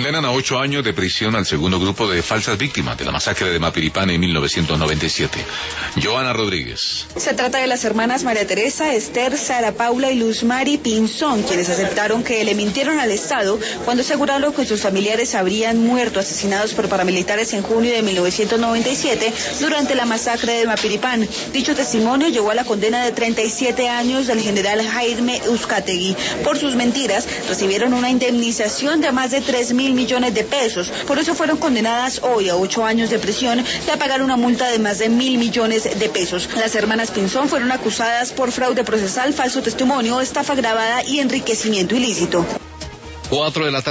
Condenan a 8 años de prisión al segundo grupo de falsas víctimas de la masacre de Mapiripán en 1997. Joana Rodríguez. Se trata de las hermanas María Teresa, Esther, Sara Paula y Luz Mari Pinzón, quienes aceptaron que le mintieron al Estado cuando aseguraron que sus familiares habrían muerto asesinados por paramilitares en junio de 1997 durante la masacre de Mapiripán. Dicho testimonio llevó a la condena de 37 años del general Jaime Uzcategui. Por sus mentiras, recibieron una indemnización de más de 3.000 millones de pesos. Por eso fueron condenadas hoy a 8 años de prisión y a pagar una multa de más de 1.000 millones de pesos. Las hermanas Pinzón fueron acusadas por fraude procesal, falso testimonio, estafa agravada y enriquecimiento ilícito. 4 de la tarde.